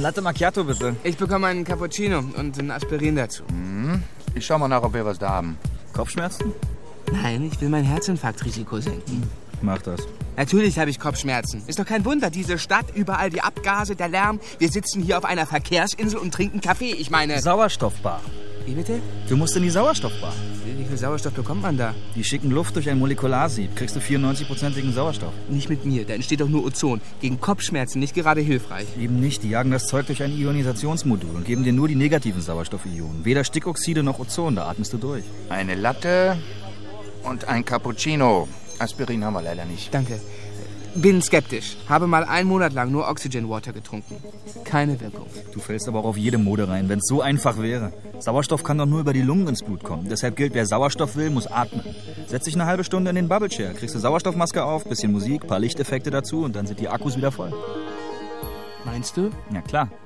Latte Macchiato bitte. Ich bekomme einen Cappuccino und ein Aspirin dazu. Ich schau mal nach, ob wir was da haben. Kopfschmerzen? Nein, ich will mein Herzinfarktrisiko senken. Mach das. Natürlich habe ich Kopfschmerzen. Ist doch kein Wunder, diese Stadt, überall die Abgase, der Lärm. Wir sitzen hier auf einer Verkehrsinsel und trinken Kaffee. Ich meine... Sauerstoffbar. Wie bitte? Du musst in die Sauerstoffbar. Wie viel Sauerstoff bekommt man da? Die schicken Luft durch ein Molekularsieb. Kriegst du 94%igen Sauerstoff. Nicht mit mir, da entsteht doch nur Ozon. Gegen Kopfschmerzen nicht gerade hilfreich. Eben nicht. Die jagen das Zeug durch ein Ionisationsmodul und geben dir nur die negativen Sauerstoffionen. Weder Stickoxide noch Ozon, da atmest du durch. Eine Latte und ein Cappuccino. Aspirin haben wir leider nicht. Danke. Bin skeptisch. Habe mal einen Monat lang nur Oxygen Water getrunken. Keine Wirkung. Du fällst aber auch auf jede Mode rein, wenn es so einfach wäre. Sauerstoff kann doch nur über die Lungen ins Blut kommen. Deshalb gilt, wer Sauerstoff will, muss atmen. Setz dich eine halbe Stunde in den Bubble Chair, kriegst du Sauerstoffmaske auf, bisschen Musik, paar Lichteffekte dazu und dann sind die Akkus wieder voll. Meinst du? Ja klar.